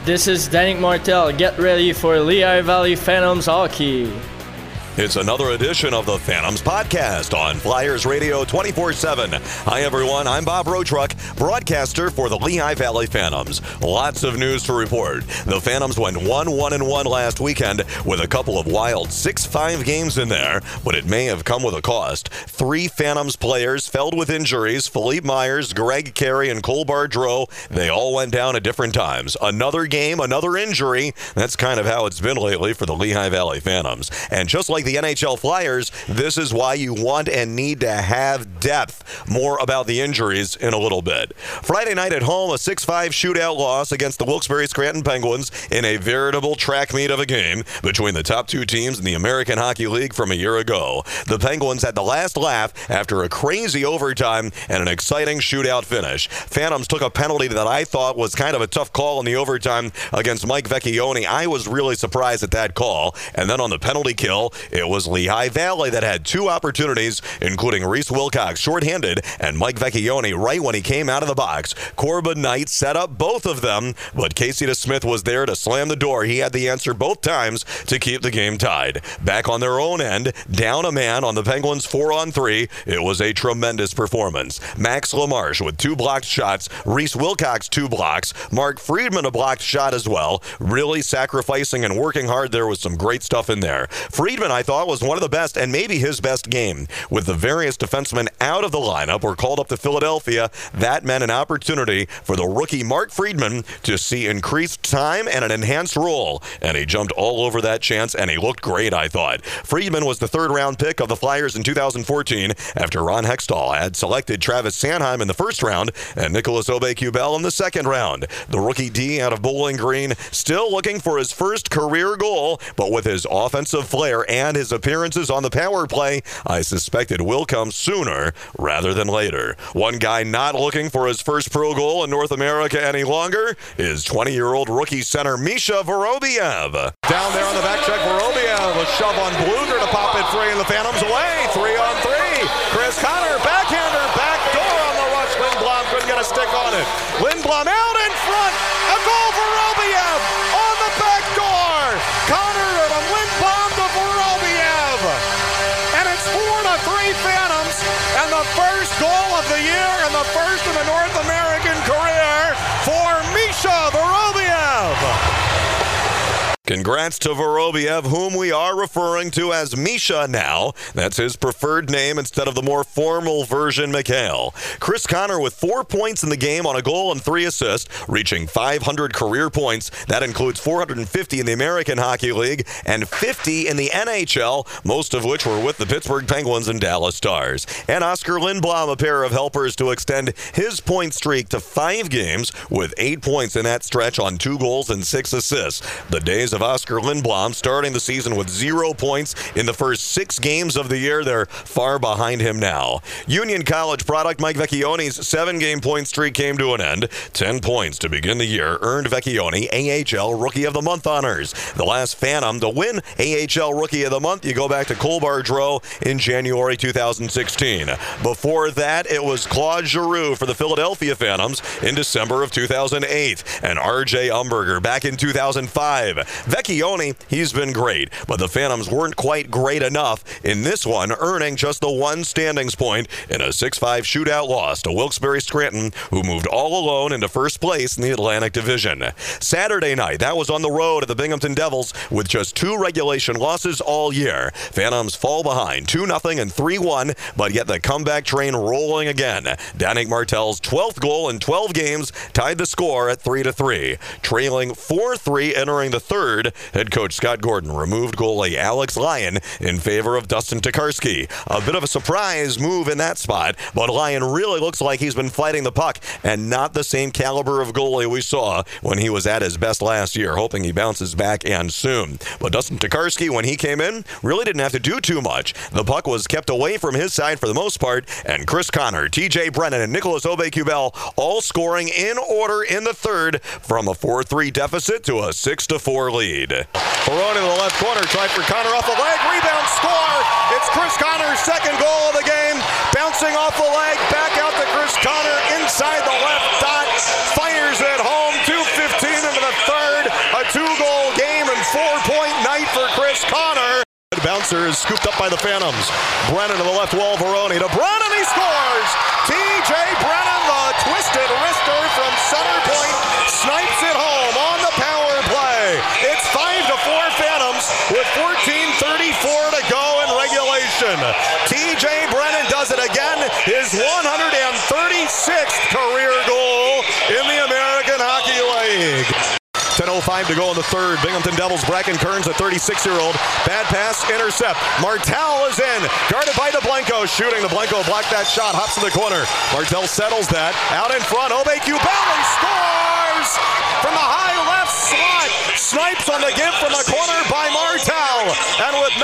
This is Danik Martel. Get ready for Lehigh Valley Phantoms hockey. It's another edition of the Phantoms podcast on Flyers Radio 24/7. Hi, everyone. I'm Bob Roetruck, broadcaster for the Lehigh Valley Phantoms. Lots of news to report. The Phantoms went 1-1-1 last weekend with a couple of wild 6-5 games in there, but it may have come with a cost. 3 Phantoms players fell with injuries. Philippe Myers, Greg Carey, and Cole Bardreau. They all went down at different times. Another game, another injury. That's kind of how it's been lately for the Lehigh Valley Phantoms. And just like the NHL Flyers, this is why you want and need to have depth. More about the injuries in a little bit. Friday night at home, a 6-5 shootout loss against the Wilkes-Barre Scranton Penguins in a veritable track meet of a game between the top 2 teams in the American Hockey League from a year ago. The Penguins had the last laugh after a crazy overtime and an exciting shootout finish. Phantoms took a penalty that I thought was kind of a tough call in the overtime against Mike Vecchione. I was really surprised at that call. And then on the penalty kill, it was Lehigh Valley that had 2 opportunities, including Reese Wilcox shorthanded and Mike Vecchione right when he came out of the box. Corbin Knight set up both of them, but Casey DeSmith was there to slam the door. He had the answer both times to keep the game tied. Back on their own end, down a man on the Penguins 4-on-3, it was a tremendous performance. Max LaMarche with 2 blocked shots, Reese Wilcox 2 blocks, Mark Friedman a blocked shot as well. Really sacrificing and working hard. There was some great stuff in there. Friedman, I thought, was one of the best and maybe his best game. With the various defensemen out of the lineup or called up to Philadelphia, that meant an opportunity for the rookie Mark Friedman to see increased time and an enhanced role. And he jumped all over that chance, and he looked great, I thought. Friedman was the 3rd-round pick of the Flyers in 2014 after Ron Hextall had selected Travis Sanheim in the 1st round and Nicholas Aube-Kubel in the 2nd round. The rookie D out of Bowling Green still looking for his first career goal, but with his offensive flair and his appearances on the power play, I suspect it will come sooner rather than later. One guy not looking for his first pro goal in North America any longer is 20-year-old rookie center Misha Vorobiev. Down there on the back check, Vorobiev, a shove on Bluger to pop it free, and the Phantoms away. 3-on-3. Chris Connor, backhander, back door on the rush. Lindblom couldn't get a stick on it. Lindblom out in front. A goal for Vorobiev on the back door. Connor from Lindblom to Vorobiev. And it's 4-3 Phantoms, and the first goal of the year and the first in the North American career for Misha Vorobiev. Congrats to Vorobiev, whom we are referring to as Misha now. That's his preferred name instead of the more formal version, Mikhail. Chris Connor with 4 points in the game on a goal and 3 assists, reaching 500 career points. That includes 450 in the American Hockey League and 50 in the NHL, most of which were with the Pittsburgh Penguins and Dallas Stars. And Oscar Lindblom, a pair of helpers to extend his point streak to 5 games with 8 points in that stretch on 2 goals and 6 assists. The days of Oscar Lindblom starting the season with 0 points in the first 6 games of the year. They're far behind him now. Union College product Mike Vecchione's 7-game point streak came to an end. 10 points to begin the year earned Vecchione AHL Rookie of the Month honors. The last Phantom to win AHL Rookie of the Month, you go back to Cole Bardreau in January 2016. Before that, it was Claude Giroux for the Philadelphia Phantoms in December of 2008. And RJ Umberger back in 2005. Vecchione, he's been great, but the Phantoms weren't quite great enough in this one, earning just the 1 standings point in a 6-5 shootout loss to Wilkes-Barre Scranton, who moved all alone into first place in the Atlantic Division. Saturday night, that was on the road at the Binghamton Devils with just 2 regulation losses all year. Phantoms fall behind 2-0 and 3-1, but yet the comeback train rolling again. Danik Martel's 12th goal in 12 games tied the score at 3-3. Trailing 4-3 entering the 3rd, head coach Scott Gordon removed goalie Alex Lyon in favor of Dustin Tokarski. A bit of a surprise move in that spot, but Lyon really looks like he's been fighting the puck and not the same caliber of goalie we saw when he was at his best last year, hoping he bounces back and soon. But Dustin Tokarski, when he came in, really didn't have to do too much. The puck was kept away from his side for the most part, and Chris Connor, TJ Brennan, and Nicholas Aube-Kubel all scoring in order in the 3rd from a 4-3 deficit to a 6-4 lead. Peroni in the left corner, tried for Connor off the leg, rebound, score! It's Chris Connor's 2nd goal of the game, bouncing off the leg, back out to Chris Connor inside the left dot, fires it home, 2:15 into the the third. A 2-goal game and 4-point night for Chris Connor. The bouncer is scooped up by the Phantoms. Brennan to the left wall, Veroni to Brennan, he scores! TJ Brennan, the twisted wrister from center point, snipes it home on the power play. It's 5-4 Phantoms with 14:34 to go in regulation. TJ Brennan does it again, his 136th career goal in the American Hockey League. 10:05 to go in the third. Binghamton Devils, Bracken Kearns, a 36-year-old. Bad pass, intercept. Martel is in. Guarded by DeBlanco. Shooting. DeBlanco blocked that shot. Hops in the corner. Martel settles that. Out in front. Obey-Kubel scores from the high left slot. Snipes on the give from the corner by Martel. And with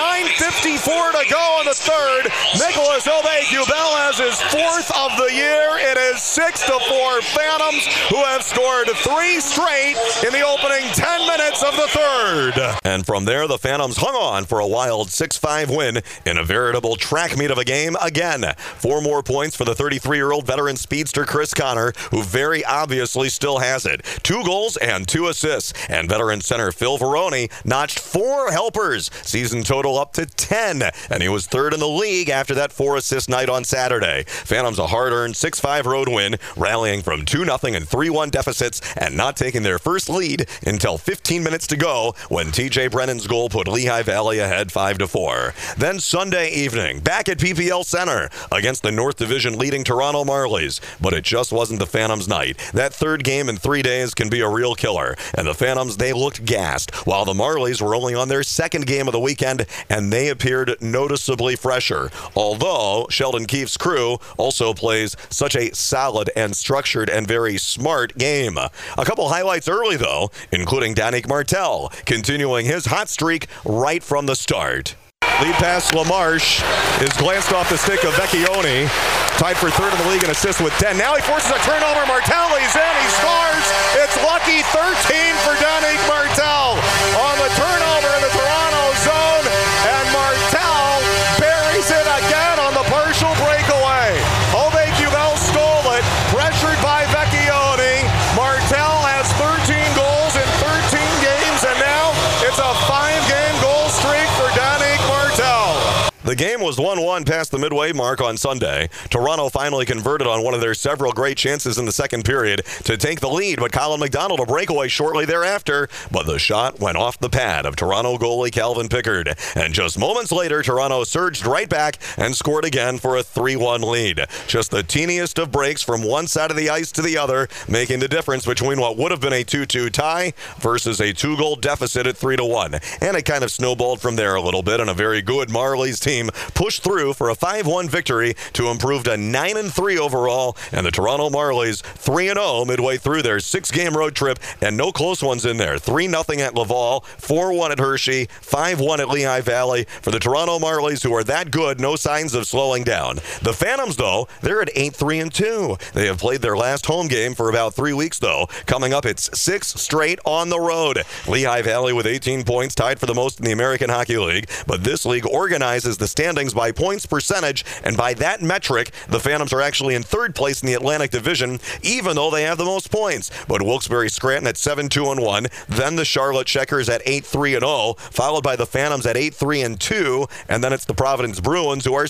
9:54 to go in the third, Nicholas Obey-Kubel has his 4th of the year. It is 6-4 Phantoms, who have scored 3 straight in the opening 10 minutes of the third. And from there, the Phantoms hung on for a wild 6-5 win in a veritable track meet of a game again. 4 more points for the 33-year-old veteran speedster Chris Connor, who very obviously still has it. 2 goals and 2 assists. And veteran center Phil Veroni notched 4 helpers, season total up to 10. And he was 3rd in the league after that 4-assist night on Saturday. Phantoms a hard-earned 6-5 road win, rallying from 2-0 and 3-1 deficits and not taking their first lead until 15 minutes to go when TJ Brennan's goal put Lehigh Valley ahead 5-4. Then Sunday evening, back at PPL Center against the North Division leading Toronto Marlies. But it just wasn't the Phantoms' night. That third game in 3 days can be a real killer. And the Phantoms, they looked gassed, while the Marlies were only on their second game of the weekend, and they appeared noticeably fresher. Although Sheldon Keefe's crew also plays such a solid and structured and very smart game. A couple highlights early, though, including Danick Martel continuing his hot streak right from the start. Lead pass, LaMarche is glanced off the stick of Vecchione, tied for 3rd in the league in assists with 10. Now he forces a turnover. Martelli's in. He scores. It's lucky 13 for Danick Martel on the turnover in the Toronto zone, and Martel buries it again on the partial breakaway. Obey-Kubel stole it, pressured by Vecchione. Martel has 13 goals in 13 games, and now it's a 5-game goal streak for Danick Martel. The game was 1-1 past the midway mark on Sunday. Toronto finally converted on one of their several great chances in the second period to take the lead, but Colin McDonald a breakaway shortly thereafter, but the shot went off the pad of Toronto goalie Calvin Pickard. And just moments later, Toronto surged right back and scored again for a 3-1 lead. Just the teeniest of breaks from one side of the ice to the other, making the difference between what would have been a 2-2 tie versus a 2-goal deficit at 3-1. And it kind of snowballed from there a little bit, and a very good Marlies team pushed through for a 5-1 victory to improve to 9-3 overall, and the Toronto Marlies 3-0 midway through their 6-game road trip, and no close ones in there. 3-0 at Laval, 4-1 at Hershey, 5-1 at Lehigh Valley. For the Toronto Marlies, who are that good, no signs of slowing down. The Phantoms, though, they're at 8-3-2. They have played their last home game for about 3 weeks, though. Coming up, it's 6 straight on the road. Lehigh Valley with 18 points, tied for the most in the American Hockey League, but this league organizes the standings by points percentage, and by that metric, the Phantoms are actually in 3rd place in the Atlantic Division, even though they have the most points. But Wilkes-Barre Scranton at 7-2-1, then the Charlotte Checkers at 8-3-0, followed by the Phantoms at 8-3-2, and then it's the Providence Bruins who are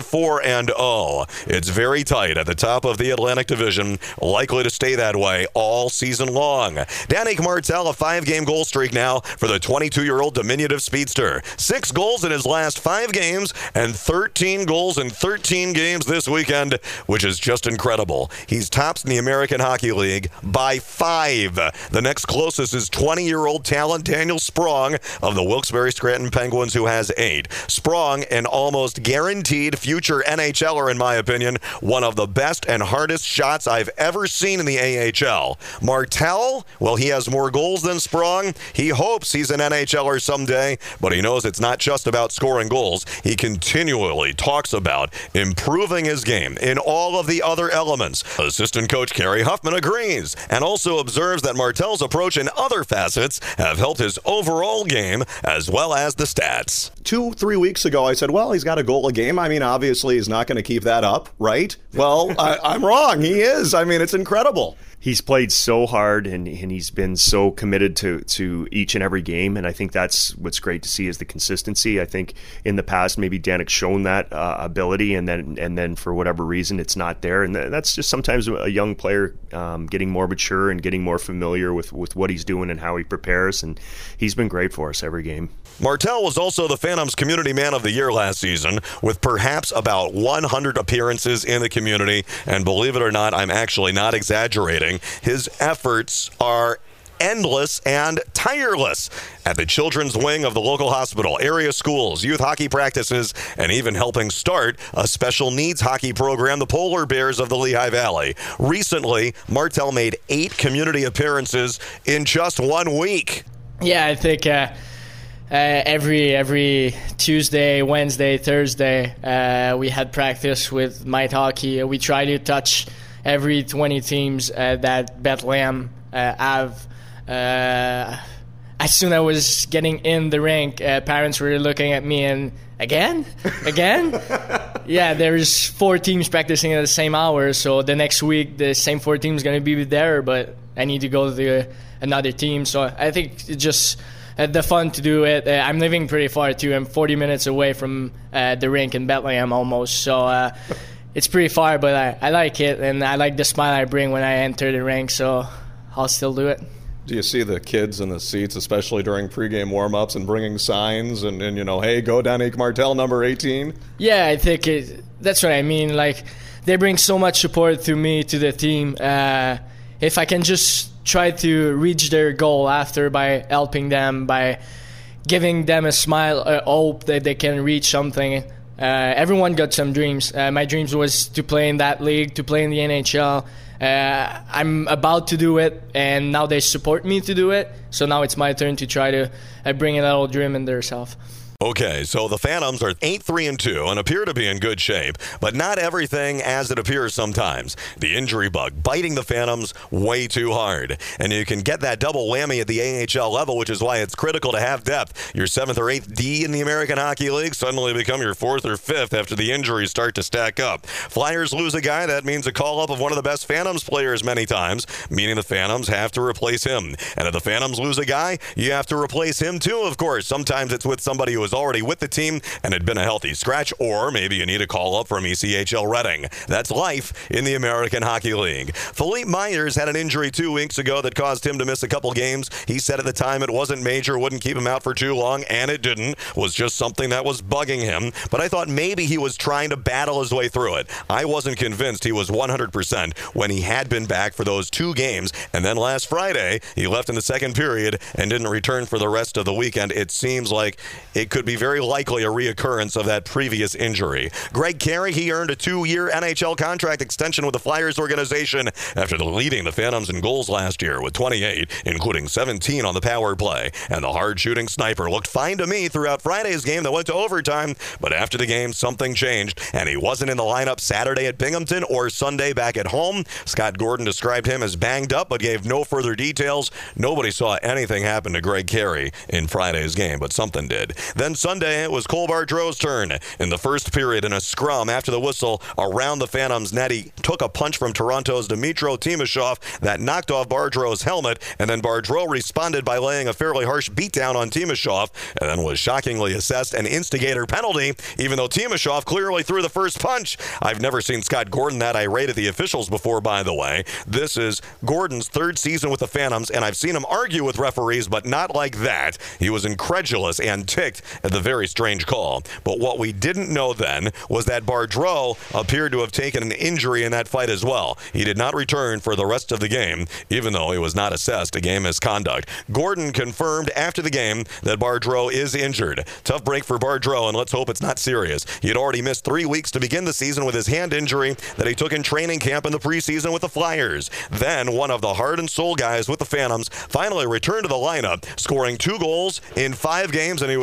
7-4-0. It's very tight at the top of the Atlantic Division, likely to stay that way all season long. Danick Martel, a 5-game goal streak now for the 22-year-old diminutive speedster. 6 goals in his last 5 games, and 13 goals in 13 games this weekend, which is just incredible. He's tops in the American Hockey League by 5. The next closest is 20-year-old talent Daniel Sprong of the Wilkes-Barre Scranton Penguins, who has 8. Sprong, an almost guaranteed future NHLer in my opinion, one of the best and hardest shots I've ever seen in the AHL. Martel, well, he has more goals than Sprong. He hopes he's an NHLer someday, but he knows it's not just about scoring goals. He continually talks about improving his game in all of the other elements. Assistant coach Kerry Huffman agrees, and also observes that Martel's approach in other facets have helped his overall game as well as the stats. 2-3 weeks ago, I said, well, he's got a goal a game. I mean, obviously, he's not going to keep that up, right? Well, I'm wrong. He is. I mean, it's incredible. he's played so hard and he's been so committed to each and every game, and I think that's what's great to see is the consistency. I think in the past maybe Danik's shown that ability, and then for whatever reason it's not there, and that's just sometimes a young player getting more mature and getting more familiar with what he's doing and how he prepares, and he's been great for us every game. Martel was also the Phantoms Community Man of the Year last season, with perhaps about 100 appearances in the community. And believe it or not, I'm actually not exaggerating. His efforts are endless and tireless at the children's wing of the local hospital, area schools, youth hockey practices, and even helping start a special needs hockey program, the Polar Bears of the Lehigh Valley. Recently, Martel made 8 community appearances in just 1 week. Yeah, I think every Tuesday, Wednesday, Thursday, we had practice with Might Hockey. We try to touch every 20 teams that Bethlehem have. As soon as I was getting in the rink, parents were looking at me and, again? Yeah, there's 4 teams practicing at the same hour, so the next week the same 4 teams going to be there, but I need to go to another team. So I think it's just the fun to do it. I'm living pretty far too. I'm 40 minutes away from the rink in Bethlehem almost. So it's pretty far, but I like it, and I like the smile I bring when I enter the rink, so I'll still do it. Do you see the kids in the seats, especially during pregame warm-ups, and bringing signs and you know, hey, go Danik Martel, number 18? Yeah, I think that's what I mean. Like, they bring so much support to me, to the team. If I can just try to reach their goal after by helping them, by giving them a smile, a hope that they can reach something. Everyone got some dreams. My dreams was to play in that league, to play in the NHL. I'm about to do it, and now they support me to do it. So now it's my turn to try to bring a little dream in themselves. Okay, so the Phantoms are 8-3-2 and appear to be in good shape, but not everything as it appears sometimes. The injury bug biting the Phantoms way too hard. And you can get that double whammy at the AHL level, which is why it's critical to have depth. Your 7th or 8th D in the American Hockey League suddenly become your 4th or 5th after the injuries start to stack up. Flyers lose a guy, that means a call-up of one of the best Phantoms players many times, meaning the Phantoms have to replace him. And if the Phantoms lose a guy, you have to replace him too, of course. Sometimes it's with somebody who was already with the team and had been a healthy scratch, or maybe you need a call-up from ECHL Reading. That's life in the American Hockey League. Philippe Myers had an injury 2 weeks ago that caused him to miss a couple games. He said at the time it wasn't major, wouldn't keep him out for too long, and it didn't. It was just something that was bugging him. But I thought maybe he was trying to battle his way through it. I wasn't convinced he was 100% when he had been back for those 2 games, and then last Friday he left in the second period and didn't return for the rest of the weekend. It seems like it could be very likely a reoccurrence of that previous injury. Greg Carey, he earned a 2-year NHL contract extension with the Flyers organization after leading the Phantoms in goals last year with 28, including 17 on the power play. And the hard-shooting sniper looked fine to me throughout Friday's game that went to overtime, but after the game, something changed, and he wasn't in the lineup Saturday at Binghamton or Sunday back at home. Scott Gordon described him as banged up, but gave no further details. Nobody saw anything happen to Greg Carey in Friday's game, but something did. Then Sunday, it was Cole Bardreau's turn. In the first period, in a scrum after the whistle around the Phantoms net, he took a punch from Toronto's Dmytro Timashov that knocked off Bardreau's helmet, and then Bardreau responded by laying a fairly harsh beatdown on Timashov, and then was shockingly assessed an instigator penalty, even though Timashov clearly threw the first punch. I've never seen Scott Gordon that irate at the officials before, by the way. This is Gordon's 3rd season with the Phantoms, and I've seen him argue with referees, but not like that. He was incredulous and ticked at the very strange call. But what we didn't know then was that Bardreau appeared to have taken an injury in that fight as well. He did not return for the rest of the game, even though he was not assessed a game misconduct. Gordon confirmed after the game that Bardreau is injured. Tough break for Bardreau, and let's hope it's not serious. He had already missed 3 weeks to begin the season with his hand injury that he took in training camp in the preseason with the Flyers. Then one of the heart and soul guys with the Phantoms finally returned to the lineup, scoring 2 goals in 5 games, and he was so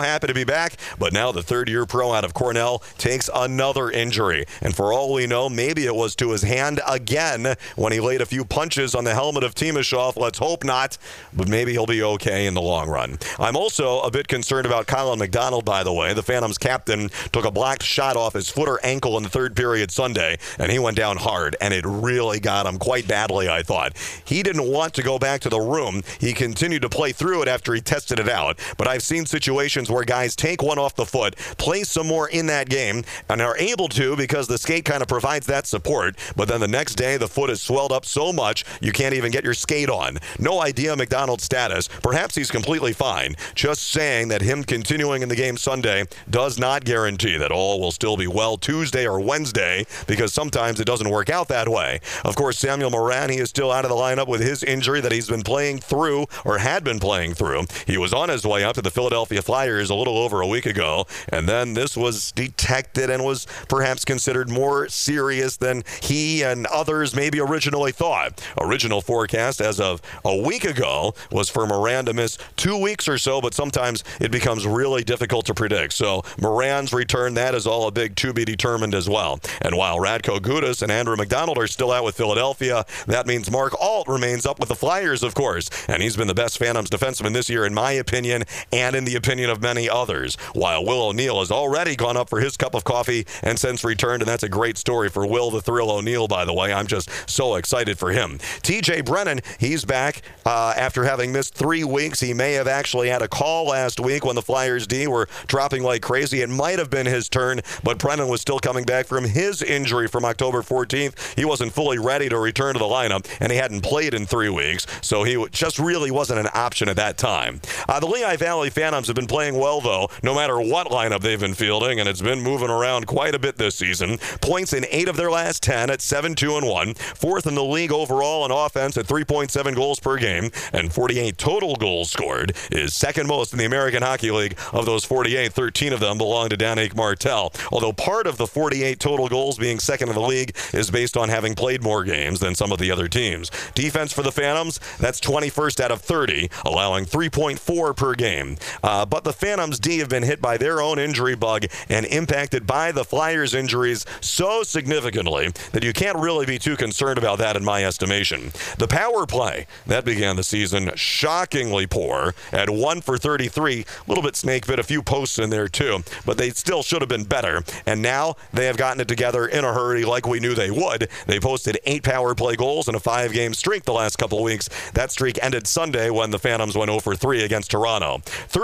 happy to be back, but now the third-year pro out of Cornell takes another injury. And for all we know, maybe it was to his hand again when he laid a few punches on the helmet of Timashov. Let's hope not, but maybe he'll be okay in the long run. I'm also a bit concerned about Colin McDonald, by the way. The Phantoms captain took a blocked shot off his foot or ankle in the third period Sunday, and he went down hard, and it really got him quite badly, I thought. He didn't want to go back to the room. He continued to play through it after he tested it out, but I've seen situations where guys take one off the foot, play some more in that game, and are able to because the skate kind of provides that support, but then the next day the foot is swelled up so much you can't even get your skate on. No idea McDonald's status. Perhaps he's completely fine. Just saying that him continuing in the game Sunday does not guarantee that all will still be well Tuesday or Wednesday, because sometimes it doesn't work out that way. Of course, Samuel Morin, he is still out of the lineup with his injury that he's been playing through, or had been playing through. He was on his way up to the Philadelphia Flyers a little over a week ago, and then this was detected and was perhaps considered more serious than he and others maybe originally thought. Original forecast as of a week ago was for Morin to miss 2 weeks or so, but sometimes it becomes really difficult to predict. So Morin's return, that is all a big to be determined as well. And while Radko Gudas and Andrew McDonald are still out with Philadelphia, that means Mark Alt remains up with the Flyers, of course, and he's been the best Phantoms defenseman this year in my opinion and in the opinion of many others, while Will O'Neill has already gone up for his cup of coffee and since returned, and that's a great story for Will the Thrill O'Neill, by the way. I'm just so excited for him. TJ Brennan, he's back after having missed 3 weeks. He may have actually had a call last week when the Flyers D were dropping like crazy. It might have been his turn, but Brennan was still coming back from his injury from October 14th. He wasn't fully ready to return to the lineup, and he hadn't played in 3 weeks, so he just really wasn't an option at that time. The Lehigh Valley Phantoms have been playing well, though, no matter what lineup they've been fielding, and it's been moving around quite a bit this season. Points in 8 of their last 10 at 7-2-1. Fourth in the league overall in offense at 3.7 goals per game, and 48 total goals scored is second most in the American Hockey League. Of those 48, 13 of them belong to Danik Martel, although part of the 48 total goals being second in the league is based on having played more games than some of the other teams. Defense for the Phantoms, that's 21st out of 30, allowing 3.4 per game. But the Phantoms D have been hit by their own injury bug and impacted by the Flyers' injuries so significantly that you can't really be too concerned about that in my estimation. The power play, that began the season shockingly poor at 1 for 33. A little bit snake bit, a few posts in there too, but they still should have been better. And now they have gotten it together in a hurry like we knew they would. They posted 8 power play goals in a 5-game streak the last couple of weeks. That streak ended Sunday when the Phantoms went 0 for 3 against Toronto.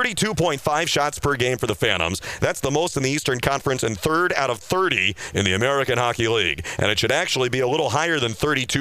32.5 shots per game for the Phantoms. That's the most in the Eastern Conference and 3rd out of 30 in the American Hockey League. And it should actually be a little higher than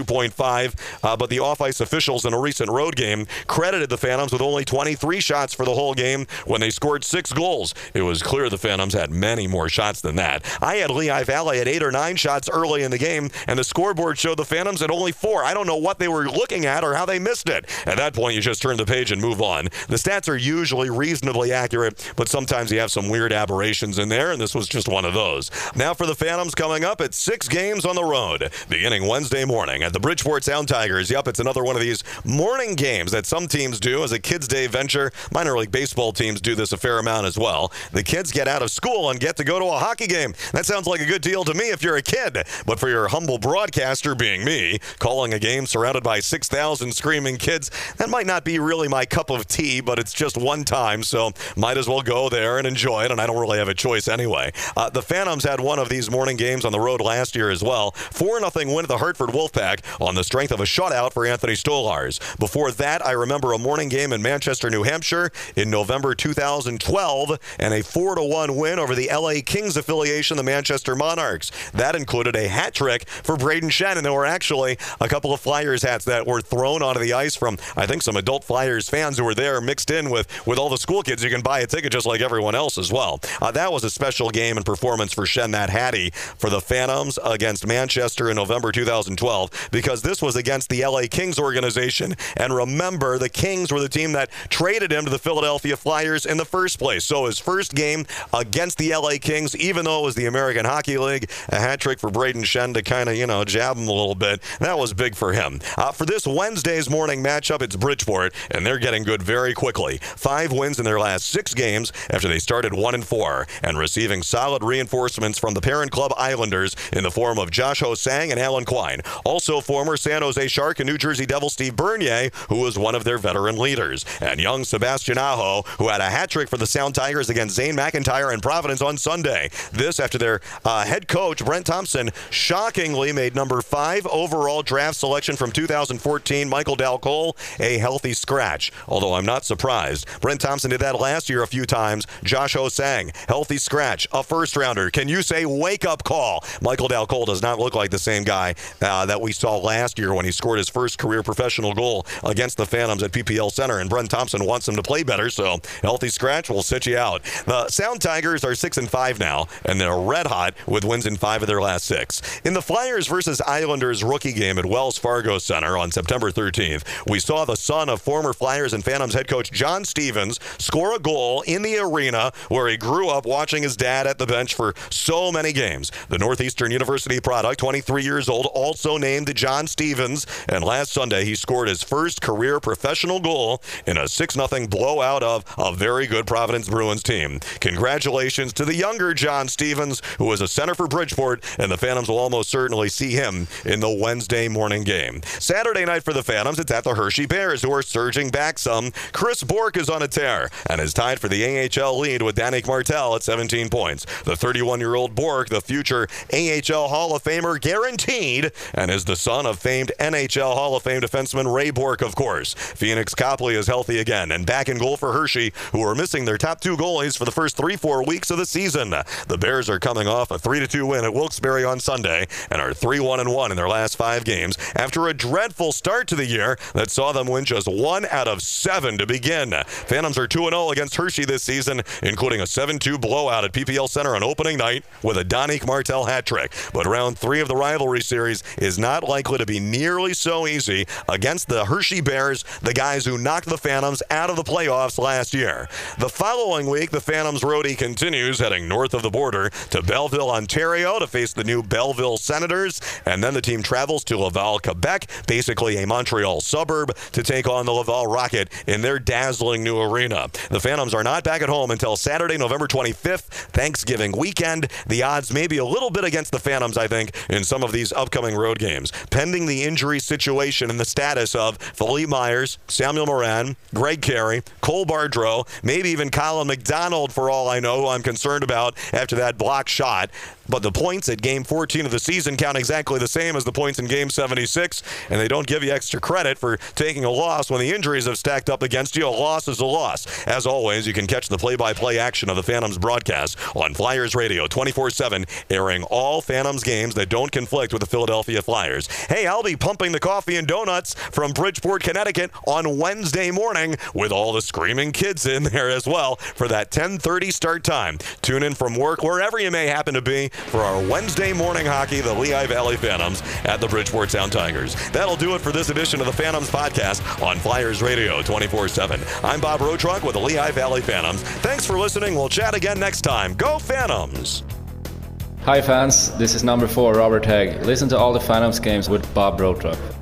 32.5, but the off-ice officials in a recent road game credited the Phantoms with only 23 shots for the whole game when they scored 6 goals. It was clear the Phantoms had many more shots than that. I had Lehigh Valley at 8 or 9 shots early in the game, and the scoreboard showed the Phantoms at only 4. I don't know what they were looking at or how they missed it. At that point, you just turn the page and move on. The stats are usually reasonably accurate, but sometimes you have some weird aberrations in there, and this was just one of those. Now for the Phantoms coming up at 6 games on the road, beginning Wednesday morning at the Bridgeport Sound Tigers. Yep, it's another one of these morning games that some teams do as a Kids Day venture. Minor league baseball teams do this a fair amount as well. The kids get out of school and get to go to a hockey game. That sounds like a good deal to me if you're a kid, but for your humble broadcaster being me, calling a game surrounded by 6,000 screaming kids, that might not be really my cup of tea, but it's just one time, so might as well go there and enjoy it, and I don't really have a choice anyway. The Phantoms had one of these morning games on the road last year as well. 4-0 win at the Hartford Wolfpack on the strength of a shutout for Anthony Stolars. Before that, I remember a morning game in Manchester, New Hampshire in November 2012 and a 4-1 win over the LA Kings affiliation, the Manchester Monarchs. That included a hat trick for Braden Shen, and there were actually a couple of Flyers hats that were thrown onto the ice from, I think, some adult Flyers fans who were there mixed in with all the school kids. You can buy a ticket just like everyone else as well. That was a special game and performance for Shen, that hattie, for the Phantoms against Manchester in November 2012, because this was against the LA Kings organization. And remember, the Kings were the team that traded him to the Philadelphia Flyers in the first place. So his first game against the LA Kings, even though it was the American Hockey League, a hat trick for Braden Shen to kind of, jab him a little bit. That was big for him. For this Wednesday's morning matchup, it's Bridgeport, and they're getting good very quickly. 5 wins in their last 6 6 games after they started 1-4 and receiving solid reinforcements from the parent club Islanders in the form of Josh Ho-Sang and Alan Quine. Also former San Jose Shark and New Jersey Devil Steve Bernier, who was one of their veteran leaders, and young Sebastian Aho, who had a hat trick for the Sound Tigers against Zane McIntyre and Providence on Sunday. This after their head coach, Brent Thompson, shockingly made number 5 overall draft selection from 2014, Michael Dal Cole, a healthy scratch. Although I'm not surprised. Brent Thompson did that last year a few times. Josh Ho-Sang, healthy scratch, a first rounder. Can you say wake-up call? Michael Dal Cole does not look like the same guy that we saw last year when he scored his first career professional goal against the Phantoms at PPL Center, and Brent Thompson wants him to play better, so healthy scratch will sit you out. The Sound Tigers are 6-5 now, and they're red hot with wins in 5 of their last 6. In the Flyers versus Islanders rookie game at Wells Fargo Center on September 13th, we saw the son of former Flyers and Phantoms head coach John Stevens score a goal in the arena where he grew up watching his dad at the bench for so many games. The Northeastern University product, 23 years old, also named John Stevens, and last Sunday he scored his first career professional goal in a 6-0 blowout of a very good Providence Bruins team. Congratulations to the younger John Stevens, who is a center for Bridgeport, and the Phantoms will almost certainly see him in the Wednesday morning game. Saturday night for the Phantoms, it's at the Hershey Bears, who are surging back some. Chris Bourque is on a tear and is tied for the AHL lead with Danik Martel at 17 points. The 31-year-old Bourque, the future AHL Hall of Famer guaranteed, and is the son of famed NHL Hall of Fame defenseman Ray Bourque, of course. Phoenix Copley is healthy again and back in goal for Hershey, who are missing their top 2 goalies for the first 3-4 weeks of the season. The Bears are coming off a 3-2 win at Wilkes-Barre on Sunday and are 3-1-1 in their last 5 games after a dreadful start to the year that saw them win just 1 out of 7 to begin. Phantoms are 2-0 against Hershey this season, including a 7-2 blowout at PPL Center on opening night with a Danik Martel hat trick. But round 3 of the rivalry series is not likely to be nearly so easy against the Hershey Bears, the guys who knocked the Phantoms out of the playoffs last year. The following week, the Phantoms roadie continues, heading north of the border to Belleville, Ontario to face the new Belleville Senators, and then the team travels to Laval, Quebec, basically a Montreal suburb, to take on the Laval Rocket in their dazzling new arena. The Phantoms are not back at home until Saturday, November 25th, Thanksgiving weekend. The odds may be a little bit against the Phantoms, I think, in some of these upcoming road games, pending the injury situation and the status of Philippe Myers, Samuel Morin, Greg Carey, Cole Bardreau, maybe even Colin McDonald, for all I know, who I'm concerned about after that block shot. But the points at Game 14 of the season count exactly the same as the points in Game 76, and they don't give you extra credit for taking a loss when the injuries have stacked up against you. A loss is a loss. As always, you can catch the play-by-play action of the Phantoms broadcast on Flyers Radio 24/7, airing all Phantoms games that don't conflict with the Philadelphia Flyers. Hey, I'll be pumping the coffee and donuts from Bridgeport, Connecticut on Wednesday morning with all the screaming kids in there as well for that 10:30 start time. Tune in from work, wherever you may happen to be, for our Wednesday morning hockey, the Lehigh Valley Phantoms at the Bridgeport Sound Tigers. That'll do it for this edition of the Phantoms podcast on Flyers Radio 24/7. I'm Bob Rotruk with the Lehigh Valley Phantoms. Thanks for listening. We'll chat again next time. Go Phantoms! Hi fans, this is number 4 Robert Hegg. Listen to all the Phantoms games with Bob Rotruk.